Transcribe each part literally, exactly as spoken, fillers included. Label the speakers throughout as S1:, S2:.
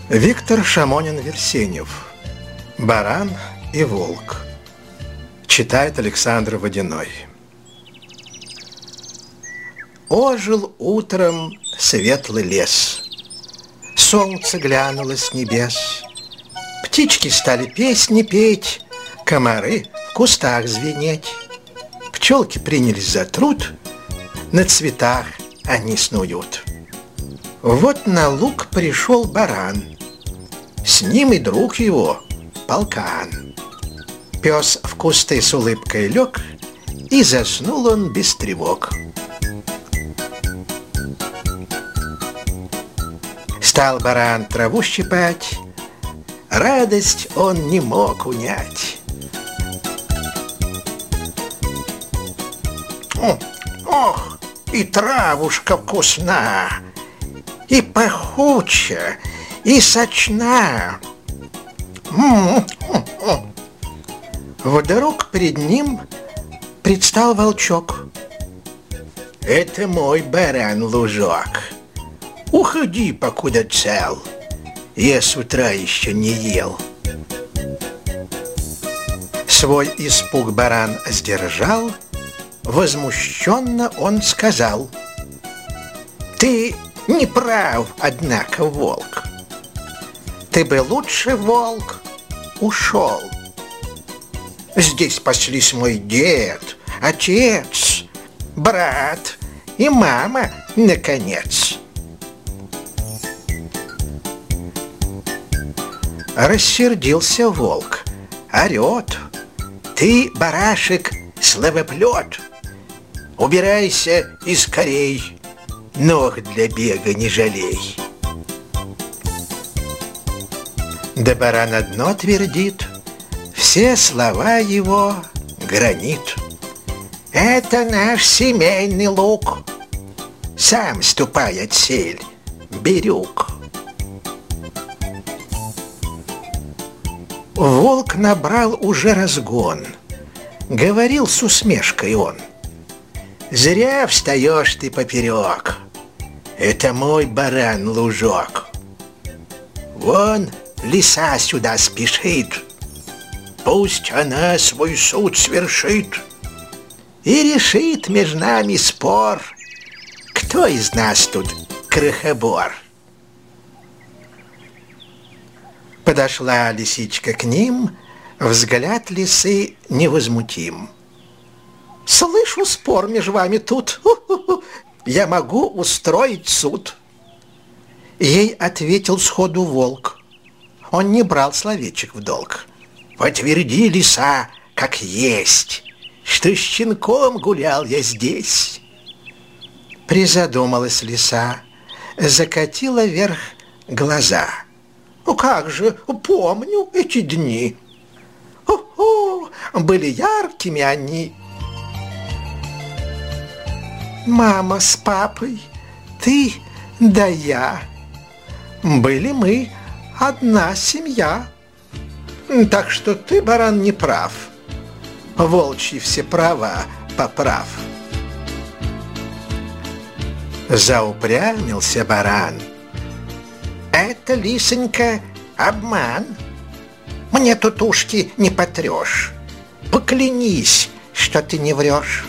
S1: Виктор Шамонин-Версенев. «Баран и волк». Читает Александр Водяной. Ожил утром светлый лес. Солнце глянуло с небес. Птички стали песни петь, комары в кустах звенеть. Пчелки принялись за труд, на цветах они снуют. Вот на луг пришел баран, с ним и друг его, полкан. Пес в кусты с улыбкой лег, и заснул он без тревог. Стал баран траву щипать, радость он не мог унять. Ох, и травушка вкусна, и пахуча, и сочна. Вдруг перед ним предстал волчок. Это мой баран-лужок. Уходи, покуда цел. Я с утра еще не ел. Свой испуг баран сдержал. Возмущенно он сказал: ты не прав, однако, волк. Ты бы лучше, волк, ушел. Здесь паслись мой дед, отец, брат и мама, наконец. Рассердился волк, орет: ты, барашек, словоплет, убирайся и скорей, ног для бега не жалей. Да баран одно твердит, все слова его гранит. Это наш семейный луг, сам ступай отсель, бирюк. Волк набрал уже разгон, говорил с усмешкой он: зря встаешь ты поперек, это мой баран-лужок. Вон лиса сюда спешит, пусть она свой суд свершит и решит между нами спор, кто из нас тут крохобор. Подошла лисичка к ним, взгляд лисы невозмутим. Слышу спор между вами тут, я могу устроить суд. Ей ответил сходу волк, он не брал словечек в долг. Потверди, лиса, как есть, что с щенком гулял я здесь. Призадумалась лиса, закатила вверх глаза. Ну как же, помню эти дни. О-о, были яркими они. Мама с папой, ты да я, были мы одна семья. Так что ты, баран, не прав, волчьи все права поправ. Заупрямился баран. Это, лисонька, обман. Мне тут ушки не потрешь. Поклянись, что ты не врешь.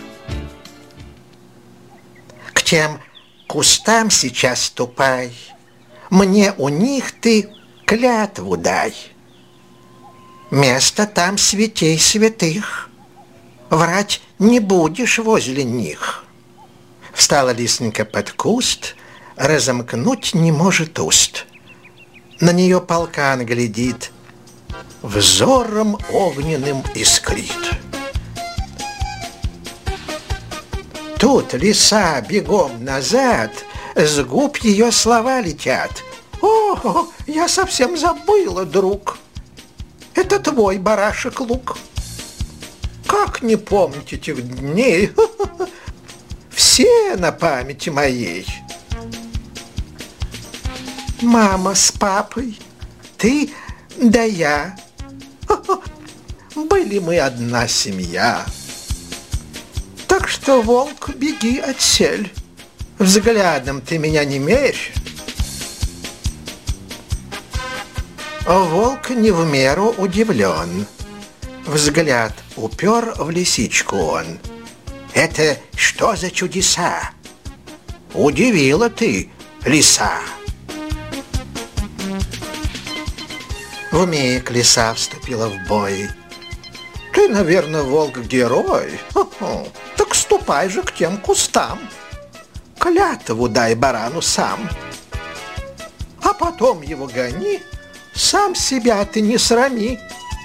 S1: К тем кустам сейчас ступай, мне у них ты клятву дай. Место там святей святых, врать не будешь возле них. Встала лисонька под куст, разомкнуть не может уст. На нее полкан глядит, взором огненным искрит. Тут лиса бегом назад, с губ ее слова летят. О, я совсем забыла, друг, это твой барашек лук. Как не помнить этих дней? Все на памяти моей. Мама с папой, ты да я, были мы одна семья. Так что, волк, беги отсель, взглядом ты меня не мерь. Волк не в меру удивлен. Взгляд упер в лисичку он. Это что за чудеса? Удивила ты, лиса. Вмиг лиса вступила в бой. Ты, наверное, волк-герой. Хо-хо. Так ступай же к тем кустам. Клятву дай барану сам. А потом его гони, сам себя ты не срами.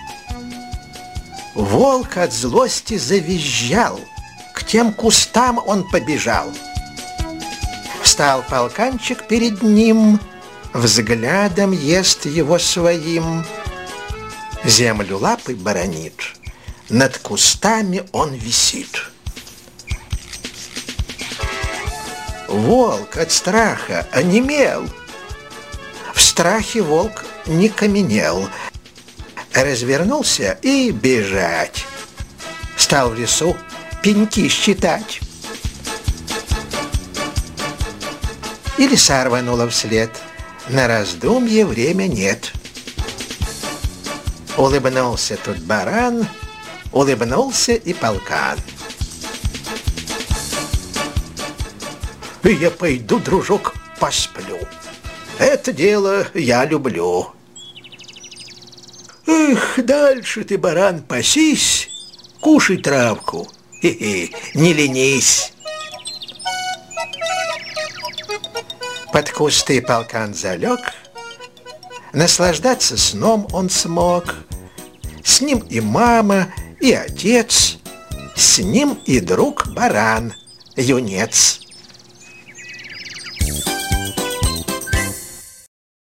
S1: Волк от злости завизжал. К тем кустам он побежал. Встал полканчик перед ним, взглядом ест его своим. Землю лапой баронит, над кустами он висит. Волк от страха онемел. В страхе волк не каменел. Развернулся и бежать. Стал в лесу пеньки считать. И лиса рванула вслед. На раздумье время нет. Улыбнулся тут баран, улыбнулся и полкан. Я пойду, дружок, посплю. Это дело я люблю. Эх, дальше ты, баран, пасись, кушай травку. Хе-хе, не ленись. Под кусты полкан залег, наслаждаться сном он смог. С ним и мама, и отец, с ним и друг баран, юнец.